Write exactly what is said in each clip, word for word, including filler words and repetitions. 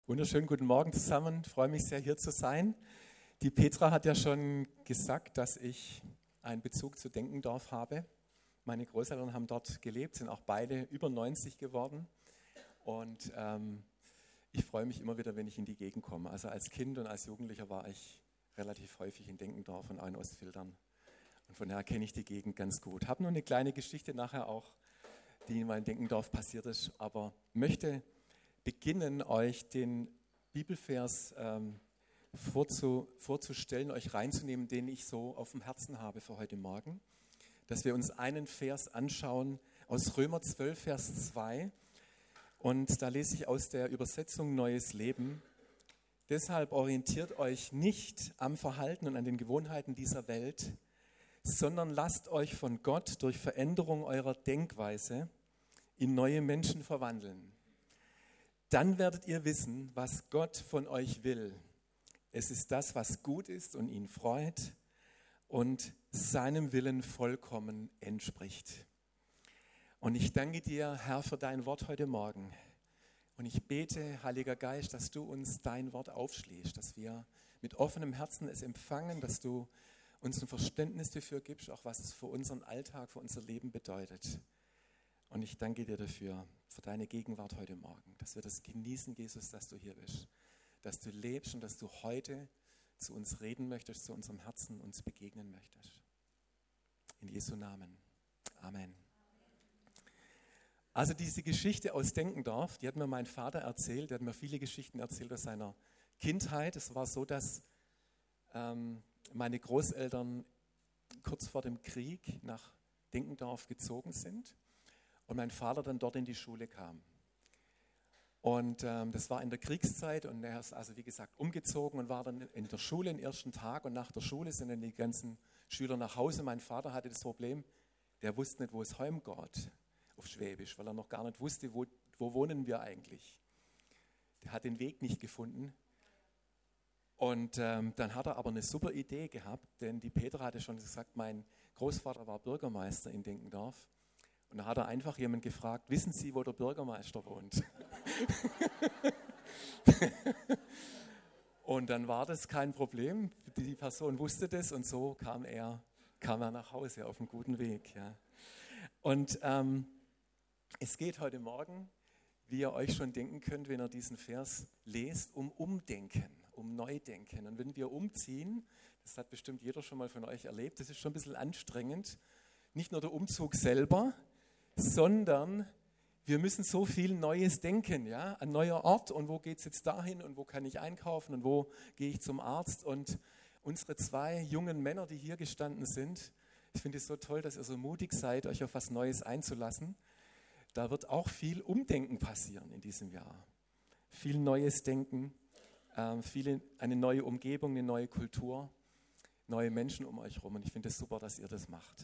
Wunderschönen guten Morgen zusammen. Ich freue mich sehr, hier zu sein. Die Petra hat ja schon gesagt, dass ich einen Bezug zu Denkendorf habe. Meine Großeltern haben dort gelebt, sind auch beide über neunzig geworden. Und ähm, ich freue mich immer wieder, wenn ich in die Gegend komme. Also als Kind und als Jugendlicher war ich relativ häufig in Denkendorf und auch in Ostfildern. Und von daher kenne ich die Gegend ganz gut. Habe nur eine kleine Geschichte nachher auch, die in meinem Denkendorf passiert ist, aber möchte beginnen, euch den Bibelvers ähm, vorzu, vorzustellen, euch reinzunehmen, den ich so auf dem Herzen habe für heute Morgen. Dass wir uns einen Vers anschauen aus Römer zwölf, Vers zwei. Und da lese ich aus der Übersetzung Neues Leben. Deshalb orientiert euch nicht am Verhalten und an den Gewohnheiten dieser Welt, sondern lasst euch von Gott durch Veränderung eurer Denkweise in neue Menschen verwandeln. Dann werdet ihr wissen, was Gott von euch will. Es ist das, was gut ist und ihn freut und seinem Willen vollkommen entspricht. Und ich danke dir, Herr, für dein Wort heute Morgen. Und ich bete, Heiliger Geist, dass du uns dein Wort aufschließt, dass wir mit offenem Herzen es empfangen, dass du uns ein Verständnis dafür gibst, auch was es für unseren Alltag, für unser Leben bedeutet. Und ich danke dir dafür, für deine Gegenwart heute Morgen, dass wir das genießen, Jesus, dass du hier bist, dass du lebst und dass du heute zu uns reden möchtest, zu unserem Herzen uns begegnen möchtest. In Jesu Namen. Amen. Also diese Geschichte aus Denkendorf, die hat mir mein Vater erzählt, der hat mir viele Geschichten erzählt aus seiner Kindheit. Es war so, dass ähm, meine Großeltern kurz vor dem Krieg nach Denkendorf gezogen sind. Und mein Vater dann dort in die Schule kam. Und ähm, das war in der Kriegszeit und er ist also wie gesagt umgezogen und war dann in der Schule den ersten Tag und nach der Schule sind dann die ganzen Schüler nach Hause. Mein Vater hatte das Problem, der wusste nicht, wo es heimgeht auf Schwäbisch, weil er noch gar nicht wusste, wo, wo wohnen wir eigentlich. Der hat den Weg nicht gefunden. Und ähm, dann hat er aber eine super Idee gehabt, denn die Petra hatte schon gesagt, mein Großvater war Bürgermeister in Denkendorf. Und da hat er einfach jemanden gefragt, wissen Sie, wo der Bürgermeister wohnt? Und dann war das kein Problem. Die Person wusste das und so kam er, kam er nach Hause auf einem guten Weg. Ja. Und ähm, es geht heute Morgen, wie ihr euch schon denken könnt, wenn ihr diesen Vers lest, um Umdenken, um Neudenken. Und wenn wir umziehen, das hat bestimmt jeder schon mal von euch erlebt, das ist schon ein bisschen anstrengend. Nicht nur der Umzug selber, sondern wir müssen so viel Neues denken, ja, ein neuer Ort und wo geht es jetzt dahin und wo kann ich einkaufen und wo gehe ich zum Arzt und unsere zwei jungen Männer, die hier gestanden sind, ich finde es so toll, dass ihr so mutig seid, euch auf was Neues einzulassen, da wird auch viel Umdenken passieren in diesem Jahr, viel Neues Denken, äh, viele, eine neue Umgebung, eine neue Kultur, neue Menschen um euch herum und ich finde es super, dass ihr das macht.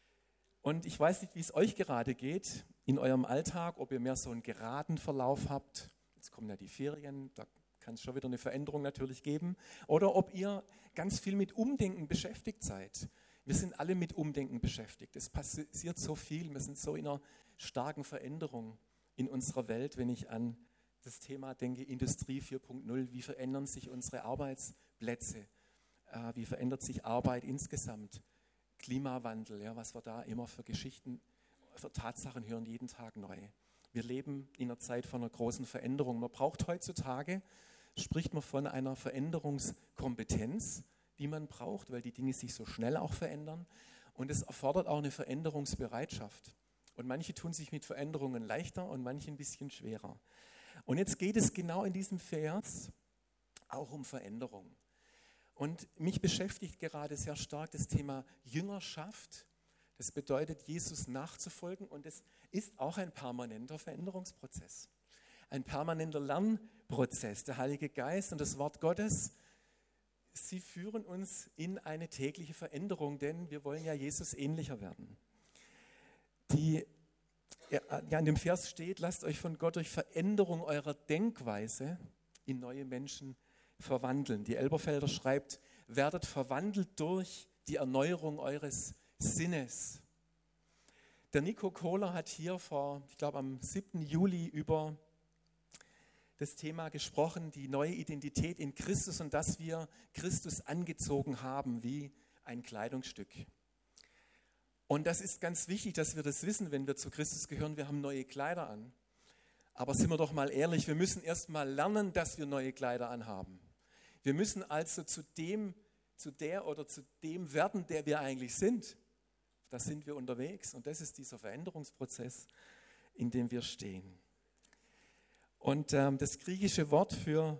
Und ich weiß nicht, wie es euch gerade geht in eurem Alltag, ob ihr mehr so einen geraden Verlauf habt. Jetzt kommen ja die Ferien, da kann es schon wieder eine Veränderung natürlich geben. Oder ob ihr ganz viel mit Umdenken beschäftigt seid. Wir sind alle mit Umdenken beschäftigt. Es passiert so viel, wir sind so in einer starken Veränderung in unserer Welt, wenn ich an das Thema denke, Industrie vier Punkt null. Wie verändern sich unsere Arbeitsplätze? Wie verändert sich Arbeit insgesamt? Klimawandel, ja, was wir da immer für Geschichten, für Tatsachen hören, jeden Tag neu. Wir leben in einer Zeit von einer großen Veränderung. Man braucht heutzutage, spricht man von einer Veränderungskompetenz, die man braucht, weil die Dinge sich so schnell auch verändern. Und es erfordert auch eine Veränderungsbereitschaft. Und manche tun sich mit Veränderungen leichter und manche ein bisschen schwerer. Und jetzt geht es genau in diesem Vers auch um Veränderung. Und mich beschäftigt gerade sehr stark das Thema Jüngerschaft. Das bedeutet, Jesus nachzufolgen und es ist auch ein permanenter Veränderungsprozess. Ein permanenter Lernprozess. Der Heilige Geist und das Wort Gottes, sie führen uns in eine tägliche Veränderung, denn wir wollen ja Jesus ähnlicher werden. Die, ja, in dem Vers steht, lasst euch von Gott durch Veränderung eurer Denkweise in neue Menschen verwandeln. Die Elberfelder schreibt, werdet verwandelt durch die Erneuerung eures Sinnes. Der Nico Kohler hat hier vor, ich glaube am siebten Juli über das Thema gesprochen, die neue Identität in Christus und dass wir Christus angezogen haben wie ein Kleidungsstück. Und das ist ganz wichtig, dass wir das wissen, wenn wir zu Christus gehören. Wir haben neue Kleider an. Aber sind wir doch mal ehrlich, wir müssen erst mal lernen, dass wir neue Kleider anhaben. Wir müssen also zu dem, zu der oder zu dem werden, der wir eigentlich sind. Da sind wir unterwegs. Und das ist dieser Veränderungsprozess, in dem wir stehen. Und ähm, das griechische Wort für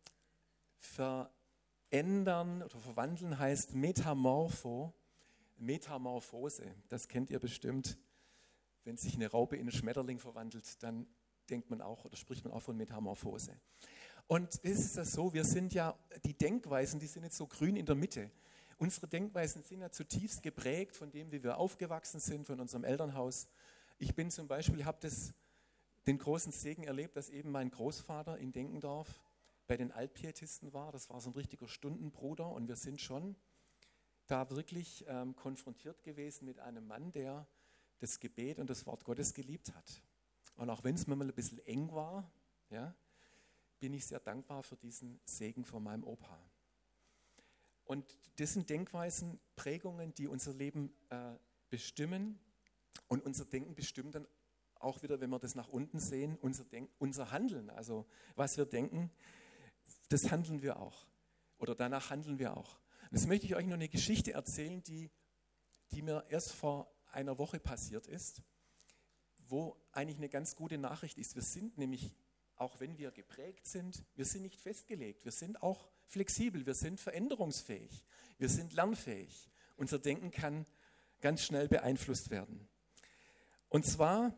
verändern oder verwandeln heißt Metamorpho, Metamorphose. Das kennt ihr bestimmt. Wenn sich eine Raupe in einen Schmetterling verwandelt, dann denkt man auch oder spricht man auch von Metamorphose. Und es ist ja so, wir sind ja, die Denkweisen, die sind jetzt so grün in der Mitte. Unsere Denkweisen sind ja zutiefst geprägt von dem, wie wir aufgewachsen sind, von unserem Elternhaus. Ich bin zum Beispiel, habe das, den großen Segen erlebt, dass eben mein Großvater in Denkendorf bei den Altpietisten war. Das war so ein richtiger Stundenbruder und wir sind schon da wirklich ähm, konfrontiert gewesen mit einem Mann, der das Gebet und das Wort Gottes geliebt hat. Und auch wenn es mir mal ein bisschen eng war, ja, bin ich sehr dankbar für diesen Segen von meinem Opa. Und das sind Denkweisen, Prägungen, die unser Leben äh, bestimmen. Und unser Denken bestimmt dann auch wieder, wenn wir das nach unten sehen, unser, Denk- unser Handeln. Also was wir denken, das handeln wir auch. Oder danach handeln wir auch. Und jetzt möchte ich euch noch eine Geschichte erzählen, die, die mir erst vor einer Woche passiert ist, wo eigentlich eine ganz gute Nachricht ist. Wir sind nämlich, auch wenn wir geprägt sind, wir sind nicht festgelegt. Wir sind auch flexibel, wir sind veränderungsfähig, wir sind lernfähig. Unser Denken kann ganz schnell beeinflusst werden. Und zwar,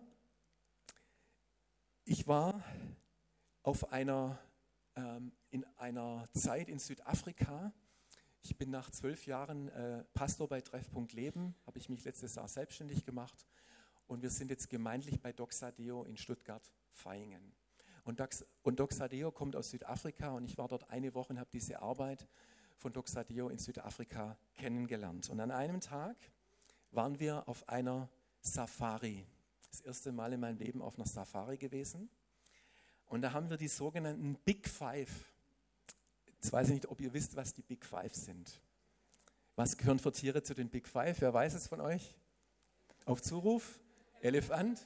ich war auf einer, ähm, in einer Zeit in Südafrika. Ich bin nach zwölf Jahren äh, Pastor bei Treffpunkt Leben, habe ich mich letztes Jahr selbstständig gemacht. Und wir sind jetzt gemeindlich bei Doxadeo in Stuttgart-Vaihingen. Und, Dox, und Doxadeo kommt aus Südafrika und ich war dort eine Woche und habe diese Arbeit von Doxadeo in Südafrika kennengelernt. Und an einem Tag waren wir auf einer Safari. Das erste Mal in meinem Leben auf einer Safari gewesen. Und da haben wir die sogenannten Big Five. Jetzt weiß ich nicht, ob ihr wisst, was die Big Five sind. Was gehören für Tiere zu den Big Five? Wer weiß es von euch? Auf Zuruf? Elefant?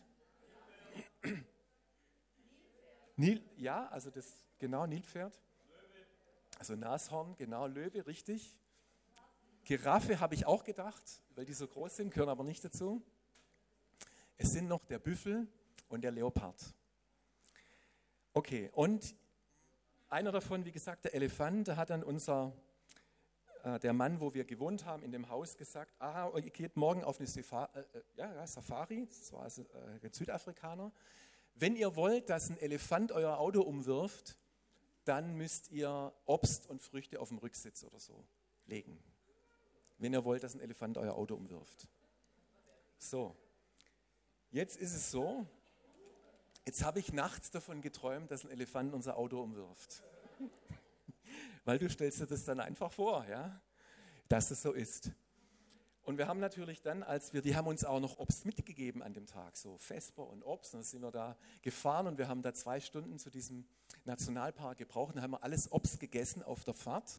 Nil, ja, also das, genau, Nilpferd. Also Nashorn, genau, Löwe, richtig. Giraffe habe ich auch gedacht, weil die so groß sind, gehören aber nicht dazu. Es sind noch der Büffel und der Leopard. Okay, und einer davon, wie gesagt, der Elefant, da hat dann unser, äh, der Mann, wo wir gewohnt haben, in dem Haus gesagt, aha, ihr geht morgen auf eine Safa- äh, ja, ja, Safari, das war also, äh, ein Südafrikaner. Wenn ihr wollt, dass ein Elefant euer Auto umwirft, dann müsst ihr Obst und Früchte auf dem Rücksitz oder so legen. Wenn ihr wollt, dass ein Elefant euer Auto umwirft. So, jetzt ist es so, jetzt habe ich nachts davon geträumt, dass ein Elefant unser Auto umwirft. Weil du stellst dir das dann einfach vor, ja, dass es so ist. Und wir haben natürlich dann, als wir, die haben uns auch noch Obst mitgegeben an dem Tag, so Vesper und Obst. Und dann sind wir da gefahren und wir haben da zwei Stunden zu diesem Nationalpark gebraucht. Und dann haben wir alles Obst gegessen auf der Fahrt,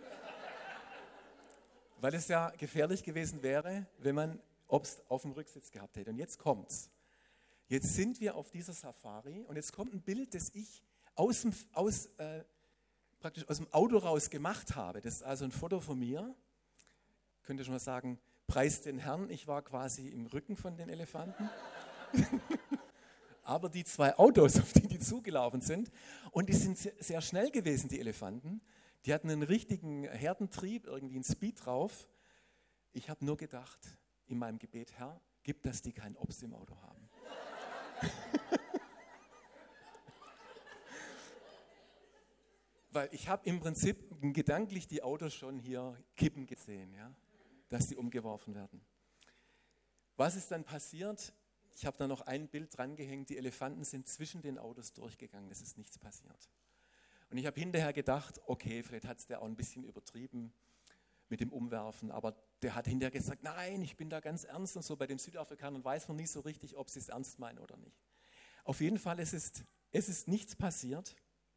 weil es ja gefährlich gewesen wäre, wenn man Obst auf dem Rücksitz gehabt hätte. Und jetzt kommt's. Jetzt sind wir auf dieser Safari und jetzt kommt ein Bild, das ich aus dem, aus, äh, praktisch aus dem Auto raus gemacht habe. Das ist also ein Foto von mir. Könnt ihr schon mal sagen, preis den Herrn, ich war quasi im Rücken von den Elefanten. Aber die zwei Autos, auf die die zugelaufen sind, und die sind sehr, sehr schnell gewesen, die Elefanten. Die hatten einen richtigen Herdentrieb, irgendwie einen Speed drauf. Ich habe nur gedacht, in meinem Gebet, Herr, gib, dass die kein Obst im Auto haben. Weil ich habe im Prinzip gedanklich die Autos schon hier kippen gesehen, ja, dass die umgeworfen werden. Was ist dann passiert? Ich habe da noch ein Bild dran gehängt, die Elefanten sind zwischen den Autos durchgegangen, es ist nichts passiert. Und ich habe hinterher gedacht, okay, vielleicht hat es der auch ein bisschen übertrieben mit dem Umwerfen, aber der hat hinterher gesagt, nein, ich bin da ganz ernst und so. Bei den Südafrikanern weiß man nicht so richtig, ob sie es ernst meinen oder nicht. Auf jeden Fall, es ist, es ist nichts passiert.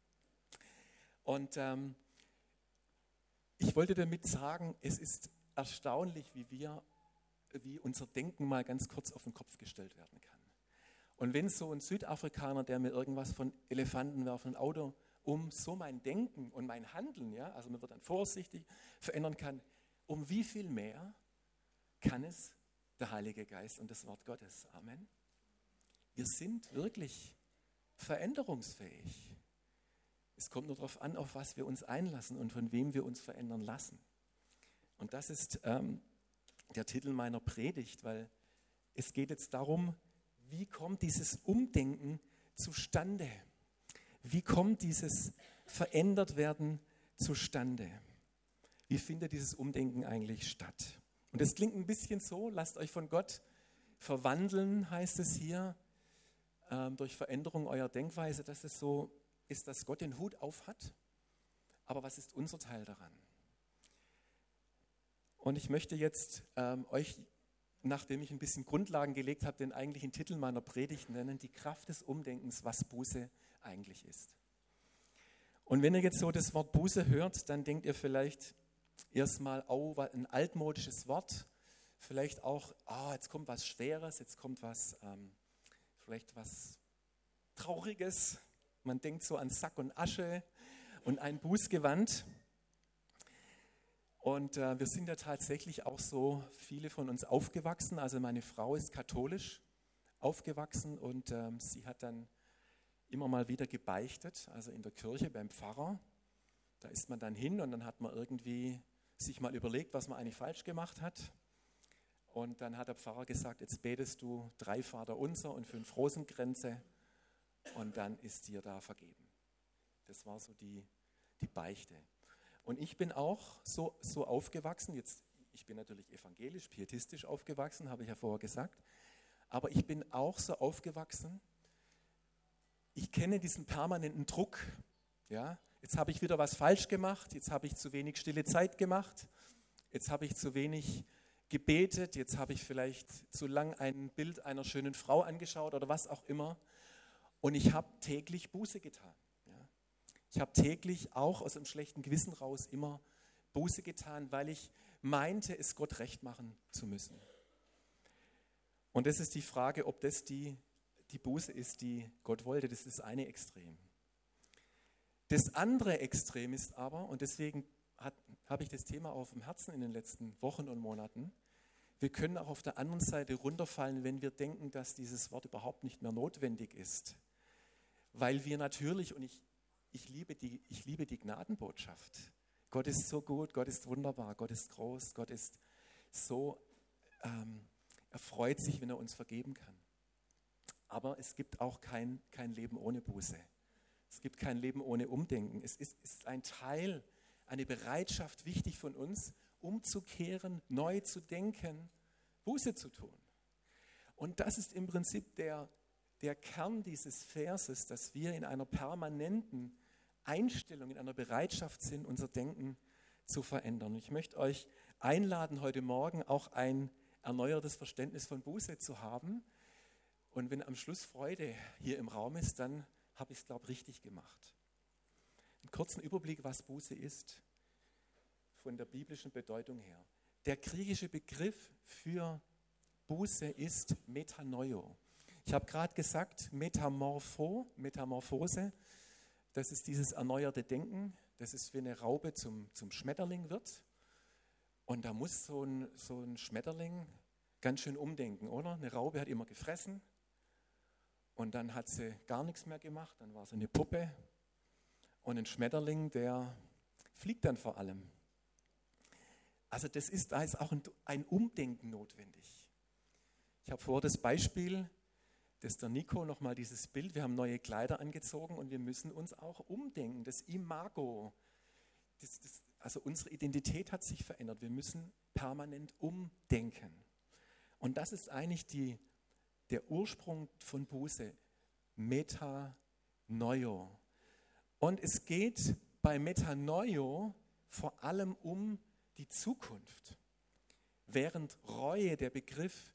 Und ähm, ich wollte damit sagen, es ist erstaunlich, wie wir, wie unser Denken mal ganz kurz auf den Kopf gestellt werden kann. Und wenn so ein Südafrikaner, der mir irgendwas von Elefanten werfen, ein Auto um so mein Denken und mein Handeln, ja, also man wird dann vorsichtig, verändern kann, um wie viel mehr kann es der Heilige Geist und das Wort Gottes. Amen. Wir sind wirklich veränderungsfähig. Es kommt nur darauf an, auf was wir uns einlassen und von wem wir uns verändern lassen. Und das ist ähm, der Titel meiner Predigt, weil es geht jetzt darum, wie kommt dieses Umdenken zustande? Wie kommt dieses Verändertwerden zustande? Wie findet dieses Umdenken eigentlich statt? Und es klingt ein bisschen so, lasst euch von Gott verwandeln, heißt es hier, ähm, durch Veränderung eurer Denkweise, dass es so ist, dass Gott den Hut auf hat. Aber was ist unser Teil daran? Und ich möchte jetzt ähm, euch, nachdem ich ein bisschen Grundlagen gelegt habe, den eigentlichen Titel meiner Predigt nennen, die Kraft des Umdenkens, was Buße eigentlich ist. Und wenn ihr jetzt so das Wort Buße hört, dann denkt ihr vielleicht erstmal, oh, ein altmodisches Wort, vielleicht auch, ah, jetzt kommt was Schweres, jetzt kommt was, ähm, vielleicht was Trauriges. Man denkt so an Sack und Asche und ein Bußgewand. Und äh, wir sind ja tatsächlich auch so, viele von uns aufgewachsen. Also meine Frau ist katholisch aufgewachsen und ähm, sie hat dann immer mal wieder gebeichtet, also in der Kirche beim Pfarrer. Da ist man dann hin und dann hat man irgendwie sich mal überlegt, was man eigentlich falsch gemacht hat. Und dann hat der Pfarrer gesagt, jetzt betest du drei Vaterunser und fünf Rosenkränze und dann ist dir da vergeben. Das war so die, die Beichte. Und ich bin auch so, so aufgewachsen, jetzt, ich bin natürlich evangelisch, pietistisch aufgewachsen, habe ich ja vorher gesagt, aber ich bin auch so aufgewachsen, ich kenne diesen permanenten Druck, ja, jetzt habe ich wieder was falsch gemacht, jetzt habe ich zu wenig stille Zeit gemacht, jetzt habe ich zu wenig gebetet, jetzt habe ich vielleicht zu lang ein Bild einer schönen Frau angeschaut oder was auch immer und ich habe täglich Buße getan. Ja. Ich habe täglich auch aus einem schlechten Gewissen raus immer Buße getan, weil ich meinte, es Gott recht machen zu müssen. Und das ist die Frage, ob das die, die Buße ist, die Gott wollte. Das ist das eine Extrem. Das andere Extrem ist aber, und deswegen habe ich das Thema auf dem Herzen in den letzten Wochen und Monaten, wir können auch auf der anderen Seite runterfallen, wenn wir denken, dass dieses Wort überhaupt nicht mehr notwendig ist. Weil wir natürlich, und ich, ich, liebe die, ich liebe die Gnadenbotschaft. Gott ist so gut, Gott ist wunderbar, Gott ist groß, Gott ist so, ähm, er freut sich, wenn er uns vergeben kann. Aber es gibt auch kein, kein Leben ohne Buße. Es gibt kein Leben ohne Umdenken. Es ist, ist ein Teil, eine Bereitschaft wichtig von uns, umzukehren, neu zu denken, Buße zu tun. Und das ist im Prinzip der, der Kern dieses Verses, dass wir in einer permanenten Einstellung, in einer Bereitschaft sind, unser Denken zu verändern. Ich möchte euch einladen, heute Morgen auch ein erneuertes Verständnis von Buße zu haben. Und wenn am Schluss Freude hier im Raum ist, dann habe ich es, glaube ich, richtig gemacht. Einen kurzen Überblick, was Buße ist, von der biblischen Bedeutung her. Der griechische Begriff für Buße ist Metanoio. Ich habe gerade gesagt, Metamorpho, Metamorphose, das ist dieses erneuerte Denken, das ist, wenn eine Raupe zum, zum Schmetterling wird. Und da muss so ein, so ein Schmetterling ganz schön umdenken, oder? Eine Raupe hat immer gefressen. Und dann hat sie gar nichts mehr gemacht, dann war sie eine Puppe. Und ein Schmetterling, der fliegt dann vor allem. Also das ist, da ist auch ein, ein Umdenken notwendig. Ich habe vorher das Beispiel, dass der Nico nochmal dieses Bild, wir haben neue Kleider angezogen und wir müssen uns auch umdenken. Das Imago, das, das, also unsere Identität hat sich verändert. Wir müssen permanent umdenken. Und das ist eigentlich die der Ursprung von Buße, Metanoio. Und es geht bei Metanoio vor allem um die Zukunft. Während Reue, der Begriff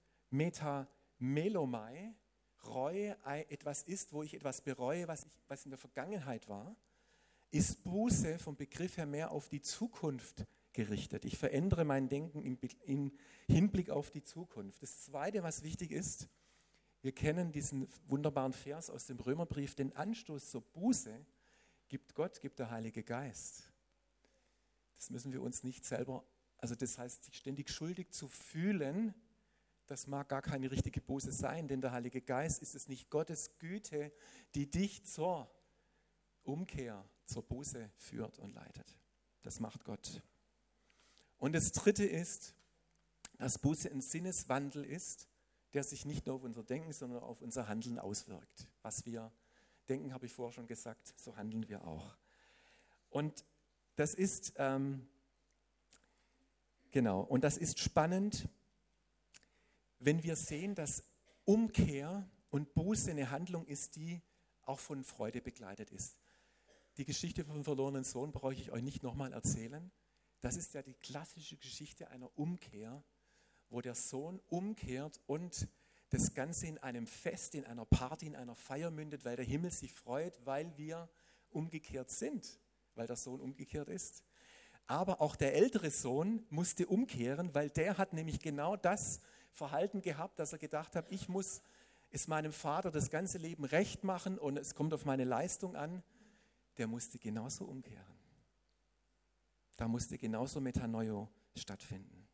Metamelomai, Reue etwas ist, wo ich etwas bereue, was, ich, was in der Vergangenheit war, ist Buße vom Begriff her mehr auf die Zukunft gerichtet. Ich verändere mein Denken im, im Hinblick auf die Zukunft. Das Zweite, was wichtig ist, wir kennen diesen wunderbaren Vers aus dem Römerbrief, den Anstoß zur Buße gibt Gott, gibt der Heilige Geist. Das müssen wir uns nicht selber, also das heißt, sich ständig schuldig zu fühlen, das mag gar keine richtige Buße sein, denn der Heilige Geist ist es nicht Gottes Güte, die dich zur Umkehr, zur Buße führt und leitet. Das macht Gott. Und das Dritte ist, dass Buße ein Sinneswandel ist, der sich nicht nur auf unser Denken, sondern auf unser Handeln auswirkt. Was wir denken, habe ich vorher schon gesagt, so handeln wir auch. Und das ist, ähm, genau, und das ist spannend, wenn wir sehen, dass Umkehr und Buße eine Handlung ist, die auch von Freude begleitet ist. Die Geschichte vom verlorenen Sohn brauche ich euch nicht nochmal erzählen. Das ist ja die klassische Geschichte einer Umkehr, wo der Sohn umkehrt und das Ganze in einem Fest, in einer Party, in einer Feier mündet, weil der Himmel sich freut, weil wir umgekehrt sind, weil der Sohn umgekehrt ist. Aber auch der ältere Sohn musste umkehren, weil der hat nämlich genau das Verhalten gehabt, dass er gedacht hat, ich muss es meinem Vater das ganze Leben recht machen und es kommt auf meine Leistung an. Der musste genauso umkehren. Da musste genauso Metanoio stattfinden.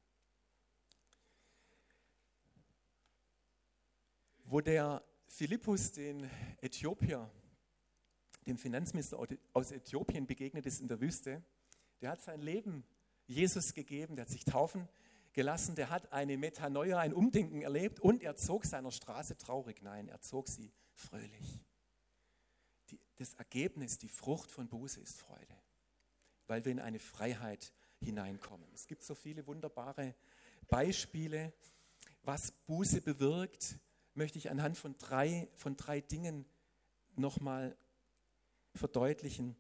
Wo der Philippus den Äthiopier, dem Finanzminister aus Äthiopien begegnet ist in der Wüste, der hat sein Leben Jesus gegeben, der hat sich taufen gelassen, der hat eine Metanoia, ein Umdenken erlebt und er zog seiner Straße traurig. Nein, er zog sie fröhlich. Die, das Ergebnis, die Frucht von Buße ist Freude, weil wir in eine Freiheit hineinkommen. Es gibt so viele wunderbare Beispiele, was Buße bewirkt, möchte ich anhand von drei, von drei Dingen nochmal verdeutlichen.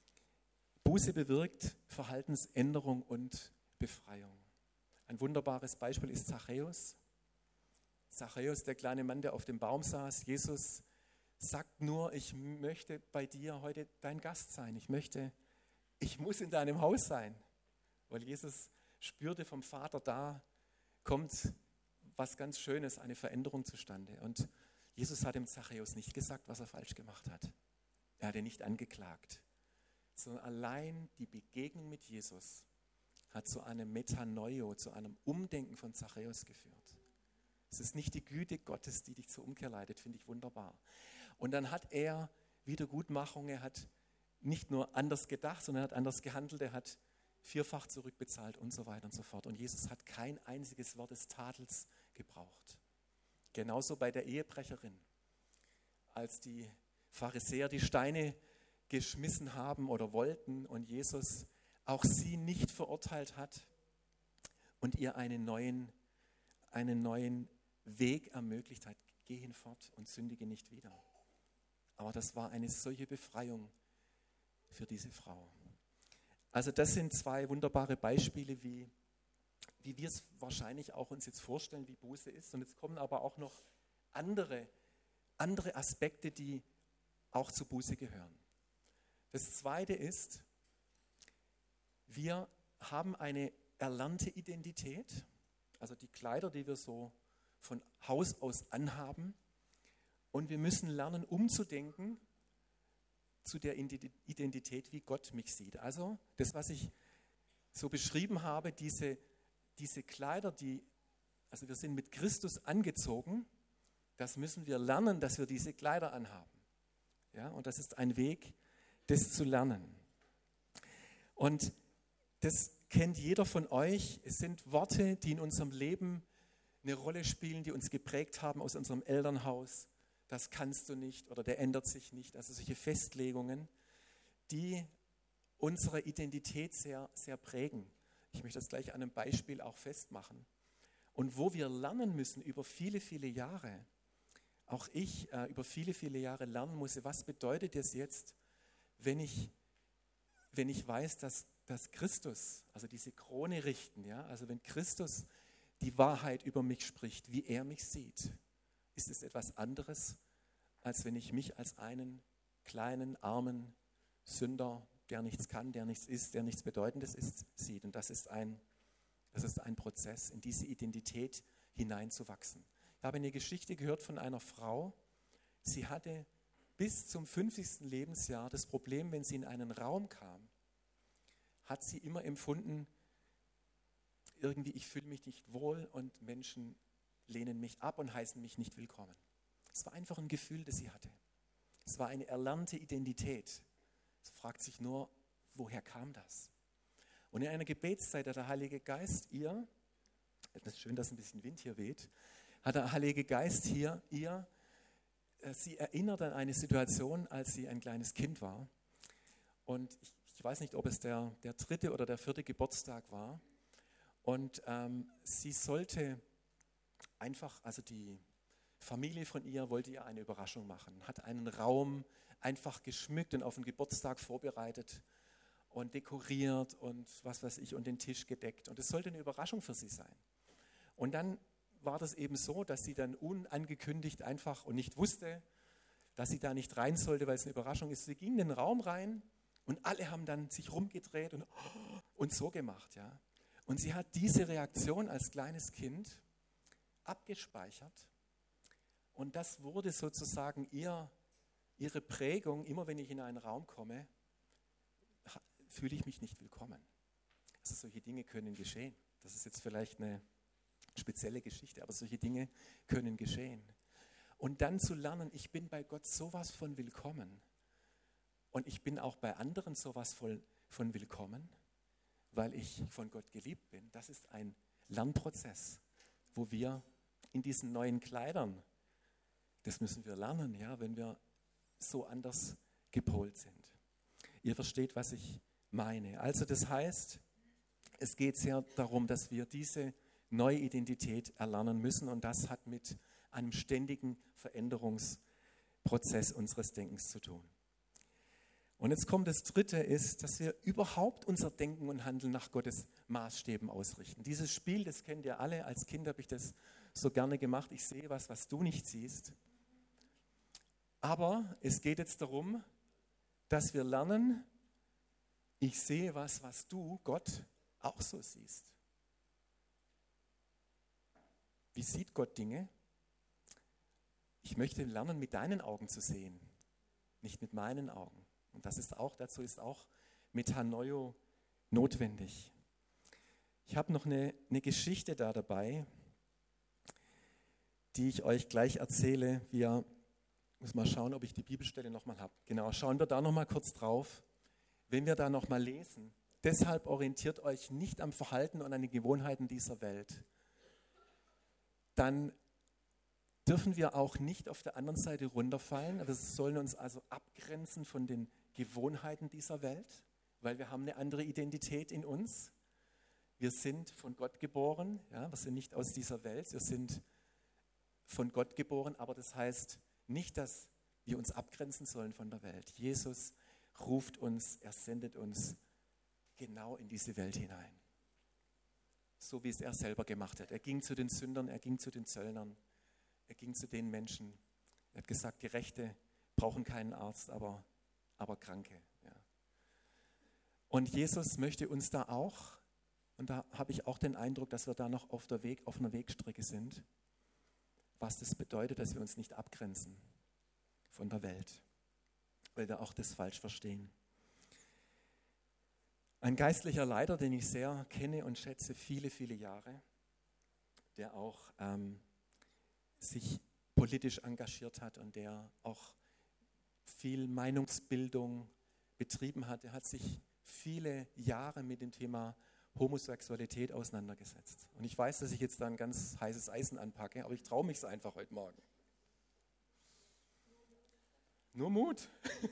Buße bewirkt Verhaltensänderung und Befreiung. Ein wunderbares Beispiel ist Zachäus. Zachäus, der kleine Mann, der auf dem Baum saß. Jesus sagt nur, ich möchte bei dir heute dein Gast sein. Ich möchte, ich muss in deinem Haus sein. Weil Jesus spürte vom Vater, da kommt was ganz Schönes, eine Veränderung zustande. Und Jesus hat dem Zachäus nicht gesagt, was er falsch gemacht hat. Er hat ihn nicht angeklagt, sondern allein die Begegnung mit Jesus hat zu einem Metanoio, zu einem Umdenken von Zachäus geführt. Es ist nicht die Güte Gottes, die dich zur Umkehr leitet, finde ich wunderbar. Und dann hat er Wiedergutmachung, er hat nicht nur anders gedacht, sondern er hat anders gehandelt, er hat vierfach zurückbezahlt und so weiter und so fort. Und Jesus hat kein einziges Wort des Tadels gebraucht. Genauso bei der Ehebrecherin. Als die Pharisäer die Steine geschmissen haben oder wollten und Jesus auch sie nicht verurteilt hat und ihr einen neuen, einen neuen Weg ermöglicht hat. Geh hinfort und sündige nicht wieder. Aber das war eine solche Befreiung für diese Frau. Also das sind zwei wunderbare Beispiele, wie, wie wir es wahrscheinlich auch uns jetzt vorstellen, wie Buße ist. Und jetzt kommen aber auch noch andere, andere Aspekte, die auch zu Buße gehören. Das Zweite ist, wir haben eine erlernte Identität, also die Kleider, die wir so von Haus aus anhaben. Und wir müssen lernen, umzudenken zu der Identität, wie Gott mich sieht. Also das, was ich so beschrieben habe, diese, diese Kleider, die, also wir sind mit Christus angezogen, das müssen wir lernen, dass wir diese Kleider anhaben. Ja, und das ist ein Weg, das zu lernen. Und das kennt jeder von euch. Es sind Worte, die in unserem Leben eine Rolle spielen, die uns geprägt haben aus unserem Elternhaus. Das kannst du nicht oder der ändert sich nicht. Also solche Festlegungen, die unsere Identität sehr, sehr prägen. Ich möchte das gleich an einem Beispiel auch festmachen. Und wo wir lernen müssen über viele, viele Jahre, auch ich äh, über viele, viele Jahre lernen musste, was bedeutet es jetzt, wenn ich, wenn ich weiß, dass, dass Christus, also diese Krone richten, ja, also wenn Christus die Wahrheit über mich spricht, wie er mich sieht, ist es etwas anderes, als wenn ich mich als einen kleinen, armen Sünder der nichts kann, der nichts ist, der nichts Bedeutendes ist, sieht. Und das ist ein, das ist ein Prozess, in diese Identität hineinzuwachsen. Ich habe eine Geschichte gehört von einer Frau, sie hatte bis zum fünfzigsten Lebensjahr das Problem, wenn sie in einen Raum kam, hat sie immer empfunden, irgendwie, ich fühle mich nicht wohl und Menschen lehnen mich ab und heißen mich nicht willkommen. Es war einfach ein Gefühl, das sie hatte. Es war eine erlernte Identität. Es fragt sich nur, woher kam das? Und in einer Gebetszeit hat der Heilige Geist ihr, es ist schön, dass ein bisschen Wind hier weht, hat der Heilige Geist hier ihr, äh, sie erinnert an eine Situation, als sie ein kleines Kind war. Und ich, ich weiß nicht, ob es der, der dritte oder der vierte Geburtstag war. Und ähm, sie sollte einfach, also die Familie von ihr wollte ihr eine Überraschung machen, hat einen Raum einfach geschmückt und auf den Geburtstag vorbereitet und dekoriert und was weiß ich und den Tisch gedeckt. Und es sollte eine Überraschung für sie sein. Und dann war das eben so, dass sie dann unangekündigt einfach und nicht wusste, dass sie da nicht rein sollte, weil es eine Überraschung ist. Sie ging in den Raum rein und alle haben dann sich rumgedreht und, und so gemacht. Ja. Und sie hat diese Reaktion als kleines Kind abgespeichert. Und das wurde sozusagen ihr, ihre Prägung. Immer wenn ich in einen Raum komme, fühle ich mich nicht willkommen. Also solche Dinge können geschehen. Das ist jetzt vielleicht eine spezielle Geschichte, aber solche Dinge können geschehen. Und dann zu lernen, ich bin bei Gott sowas von willkommen und ich bin auch bei anderen sowas von, von willkommen, weil ich von Gott geliebt bin. Das ist ein Lernprozess, wo wir in diesen neuen Kleidern, das müssen wir lernen, ja, wenn wir so anders gepolt sind. Ihr versteht, was ich meine. Also das heißt, es geht sehr darum, dass wir diese neue Identität erlernen müssen und das hat mit einem ständigen Veränderungsprozess unseres Denkens zu tun. Und jetzt kommt das Dritte, ist, dass wir überhaupt unser Denken und Handeln nach Gottes Maßstäben ausrichten. Dieses Spiel, das kennt ihr alle, als Kind habe ich das so gerne gemacht, ich sehe was, was du nicht siehst. Aber es geht jetzt darum, dass wir lernen, ich sehe was, was du, Gott, auch so siehst. Wie sieht Gott Dinge? Ich möchte lernen, mit deinen Augen zu sehen, nicht mit meinen Augen. Und das ist auch, dazu ist auch Metanoio notwendig. Ich habe noch eine, eine Geschichte da dabei, die ich euch gleich erzähle. Wir müssen mal schauen, ob ich die Bibelstelle nochmal habe. Genau, schauen wir da nochmal kurz drauf. Wenn wir da nochmal lesen, deshalb orientiert euch nicht am Verhalten und an den Gewohnheiten dieser Welt. Dann dürfen wir auch nicht auf der anderen Seite runterfallen. Wir sollen uns also abgrenzen von den Gewohnheiten dieser Welt, weil wir haben eine andere Identität in uns. Wir sind von Gott geboren, ja, wir sind nicht aus dieser Welt, wir sind von Gott geboren, aber das heißt nicht, dass wir uns abgrenzen sollen von der Welt. Jesus ruft uns, er sendet uns genau in diese Welt hinein. So wie es er selber gemacht hat. Er ging zu den Sündern, er ging zu den Zöllnern, er ging zu den Menschen. Er hat gesagt, Gerechte brauchen keinen Arzt, aber, aber Kranke. Ja. Und Jesus möchte uns da auch, und da habe ich auch den Eindruck, dass wir da noch auf der Weg, auf einer Wegstrecke sind, was das bedeutet, dass wir uns nicht abgrenzen von der Welt, weil wir auch das falsch verstehen. Ein geistlicher Leiter, den ich sehr kenne und schätze, viele, viele Jahre, der auch ähm, sich politisch engagiert hat und der auch viel Meinungsbildung betrieben hat. Er hat sich viele Jahre mit dem Thema Homosexualität auseinandergesetzt. Und ich weiß, dass ich jetzt da ein ganz heißes Eisen anpacke, aber ich traue mich es einfach heute Morgen. Nur Mut.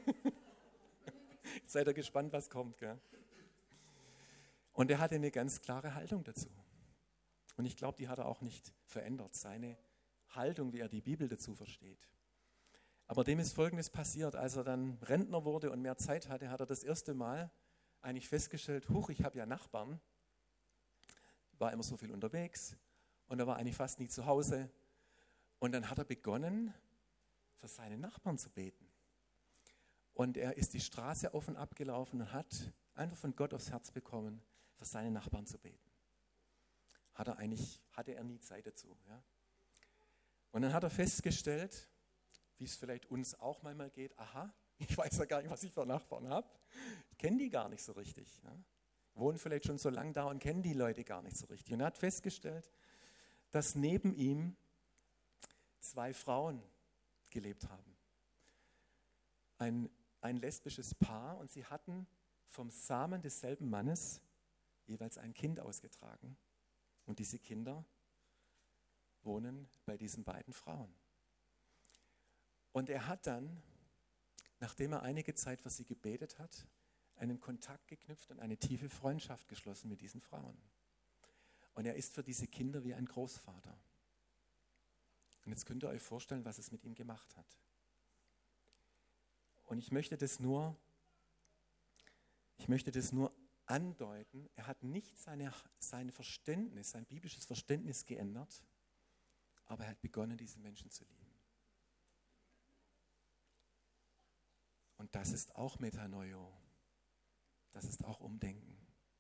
Jetzt seid ihr gespannt, was kommt, gell? Und er hatte eine ganz klare Haltung dazu. Und ich glaube, die hat er auch nicht verändert, seine Haltung, wie er die Bibel dazu versteht. Aber dem ist Folgendes passiert. Als er dann Rentner wurde und mehr Zeit hatte, hat er das erste Mal eigentlich festgestellt, huch, ich habe ja Nachbarn. War immer so viel unterwegs und er war eigentlich fast nie zu Hause. Und dann hat er begonnen, für seine Nachbarn zu beten. Und er ist die Straße auf und ab gelaufen und hat einfach von Gott aufs Herz bekommen, für seine Nachbarn zu beten. Hat er eigentlich, hatte er nie Zeit dazu. Ja? Und dann hat er festgestellt, wie es vielleicht uns auch manchmal geht, aha, ich weiß ja gar nicht, was ich für Nachbarn habe. Ich kenne die gar nicht so richtig. Ja? Wohnen vielleicht schon so lange da und kennen die Leute gar nicht so richtig. Und er hat festgestellt, dass neben ihm zwei Frauen gelebt haben. Ein, ein lesbisches Paar, und sie hatten vom Samen desselben Mannes jeweils ein Kind ausgetragen. Und diese Kinder wohnen bei diesen beiden Frauen. Und er hat dann, nachdem er einige Zeit für sie gebetet hat, einen Kontakt geknüpft und eine tiefe Freundschaft geschlossen mit diesen Frauen. Und er ist für diese Kinder wie ein Großvater. Und jetzt könnt ihr euch vorstellen, was es mit ihm gemacht hat. Und ich möchte das nur, ich möchte das nur andeuten. Er hat nicht seine, sein Verständnis, sein biblisches Verständnis geändert, aber er hat begonnen, diese Menschen zu lieben. Und das ist auch Metanoio. Das ist auch Umdenken.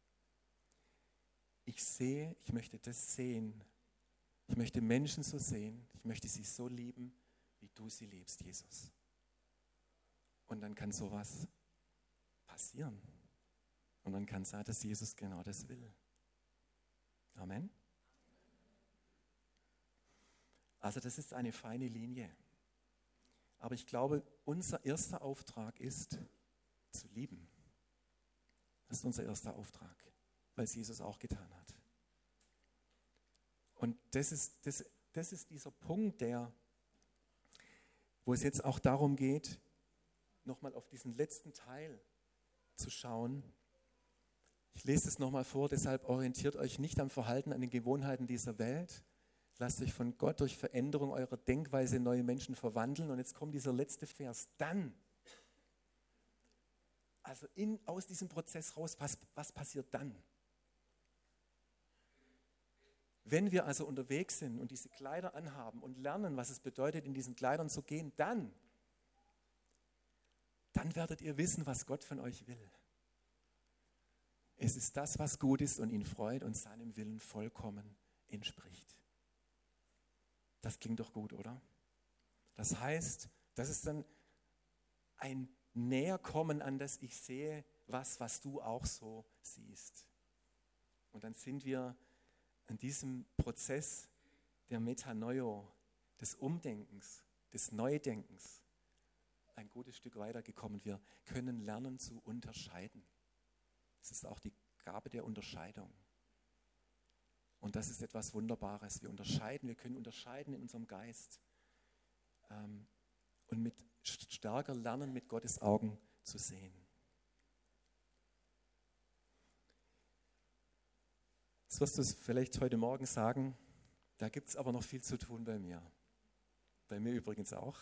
Ich sehe, ich möchte das sehen. Ich möchte Menschen so sehen. Ich möchte sie so lieben, wie du sie liebst, Jesus. Und dann kann sowas passieren. Und dann kann es sein, dass Jesus genau das will. Amen. Also das ist eine feine Linie. Aber ich glaube, unser erster Auftrag ist, zu lieben. Das ist unser erster Auftrag, weil es Jesus auch getan hat. Und das ist, das, das ist dieser Punkt, der, wo es jetzt auch darum geht, nochmal auf diesen letzten Teil zu schauen. Ich lese es nochmal vor, deshalb orientiert euch nicht am Verhalten, an den Gewohnheiten dieser Welt. Lasst euch von Gott durch Veränderung eurer Denkweise in neue Menschen verwandeln. Und jetzt kommt dieser letzte Vers. Dann, also in, aus diesem Prozess raus, was, was passiert dann? Wenn wir also unterwegs sind und diese Kleider anhaben und lernen, was es bedeutet, in diesen Kleidern zu gehen, dann, dann werdet ihr wissen, was Gott von euch will. Es ist das, was gut ist und ihn freut und seinem Willen vollkommen entspricht. Das klingt doch gut, oder? Das heißt, das ist dann ein Näherkommen an das Ich sehe was, was du auch so siehst. Und dann sind wir an diesem Prozess der Metanoio, des Umdenkens, des Neudenkens, ein gutes Stück weitergekommen. Wir können lernen zu unterscheiden. Das ist auch die Gabe der Unterscheidung. Und das ist etwas Wunderbares. Wir unterscheiden, wir können unterscheiden in unserem Geist ähm, und mit stärker lernen, mit Gottes Augen zu sehen. Jetzt wirst du es vielleicht heute Morgen sagen, da gibt es aber noch viel zu tun bei mir. Bei mir übrigens auch.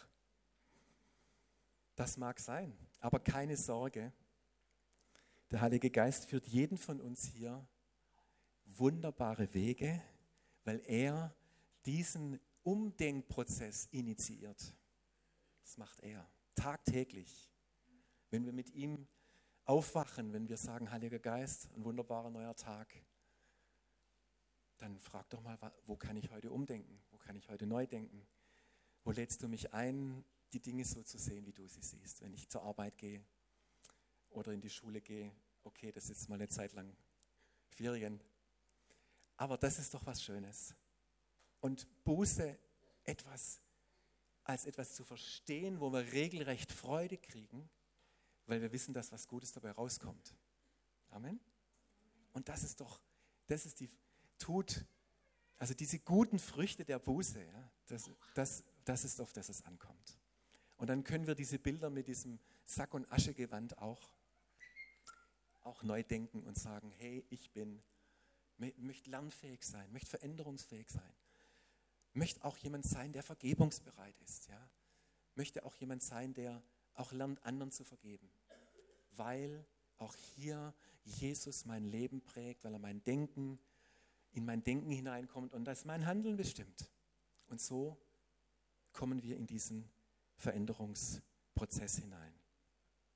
Das mag sein, aber keine Sorge. Der Heilige Geist führt jeden von uns hier wunderbare Wege, weil er diesen Umdenkprozess initiiert. Das macht er tagtäglich. Wenn wir mit ihm aufwachen, wenn wir sagen, Heiliger Geist, ein wunderbarer neuer Tag, dann frag doch mal, wo kann ich heute umdenken? Wo kann ich heute neu denken? Wo lädst du mich ein, die Dinge so zu sehen, wie du sie siehst? Wenn ich zur Arbeit gehe oder in die Schule gehe, okay, das ist mal eine Zeit lang Ferien. Aber das ist doch was Schönes. Und Buße etwas als etwas zu verstehen, wo wir regelrecht Freude kriegen, weil wir wissen, dass was Gutes dabei rauskommt. Amen. Und das ist doch, das ist die, tut, also diese guten Früchte der Buße, ja, das, das, das ist, auf das es ankommt. Und dann können wir diese Bilder mit diesem Sack- und Aschegewand auch, auch neu denken und sagen, hey, ich bin, möchte lernfähig sein, möchte veränderungsfähig sein, möchte auch jemand sein, der vergebungsbereit ist, ja, möchte auch jemand sein, der auch lernt, anderen zu vergeben, weil auch hier Jesus mein Leben prägt, weil er mein Denken, in mein Denken hineinkommt und das mein Handeln bestimmt. Und so kommen wir in diesen Veränderungsprozess hinein.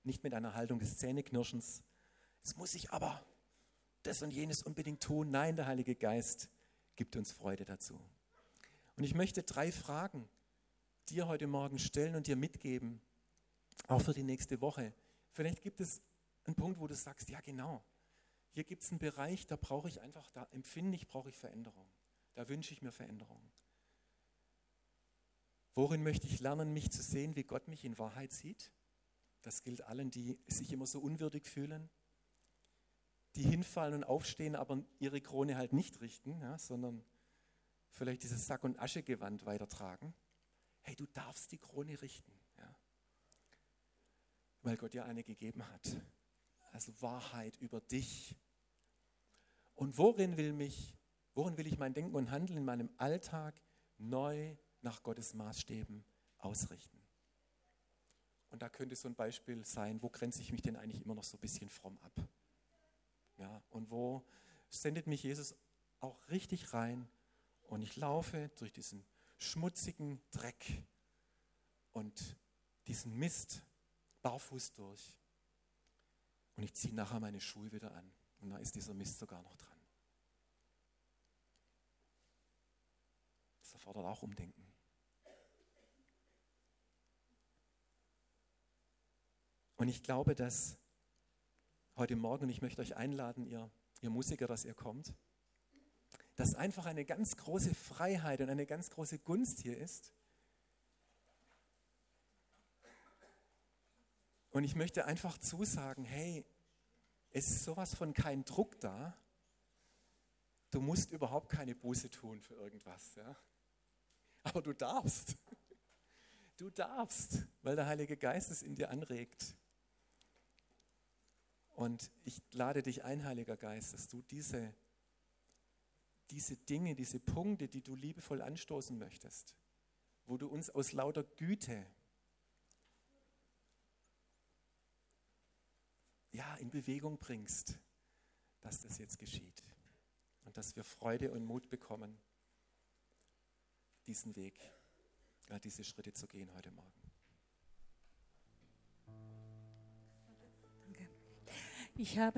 nicht mit einer Haltung des Zähneknirschens. Jetzt muss ich aber das und jenes unbedingt tun. Nein, der Heilige Geist gibt uns Freude dazu. Und ich möchte drei Fragen dir heute Morgen stellen und dir mitgeben, auch für die nächste Woche. Vielleicht gibt es einen Punkt, wo du sagst, ja genau, hier gibt es einen Bereich, da brauche ich einfach, da empfinde ich, brauche ich Veränderung. Da wünsche ich mir Veränderung. Worin möchte ich lernen, mich zu sehen, wie Gott mich in Wahrheit sieht? Das gilt allen, die sich immer so unwürdig fühlen, die hinfallen und aufstehen, aber ihre Krone halt nicht richten, ja, sondern vielleicht dieses Sack- und Aschegewand weitertragen. Hey, du darfst die Krone richten, ja, weil Gott dir eine gegeben hat. Also Wahrheit über dich. Und worin will mich, worin will ich mein Denken und Handeln in meinem Alltag neu nach Gottes Maßstäben ausrichten? Und da könnte so ein Beispiel sein, wo grenze ich mich denn eigentlich immer noch so ein bisschen fromm ab? Ja, und wo sendet mich Jesus auch richtig rein und ich laufe durch diesen schmutzigen Dreck und diesen Mist barfuß durch und ich ziehe nachher meine Schuhe wieder an und da ist dieser Mist sogar noch dran. Das erfordert auch Umdenken. Und ich glaube, dass heute Morgen, und ich möchte euch einladen, ihr, ihr Musiker, dass ihr kommt, dass einfach eine ganz große Freiheit und eine ganz große Gunst hier ist. Und ich möchte einfach zusagen, hey, es ist sowas von kein Druck da. Du musst überhaupt keine Buße tun für irgendwas. Ja? Aber du darfst. Du darfst, weil der Heilige Geist es in dir anregt. Und ich lade dich ein, Heiliger Geist, dass du diese, diese Dinge, diese Punkte, die du liebevoll anstoßen möchtest, wo du uns aus lauter Güte ja, in Bewegung bringst, dass das jetzt geschieht. Und dass wir Freude und Mut bekommen, diesen Weg, ja, diese Schritte zu gehen heute Morgen. Ich habe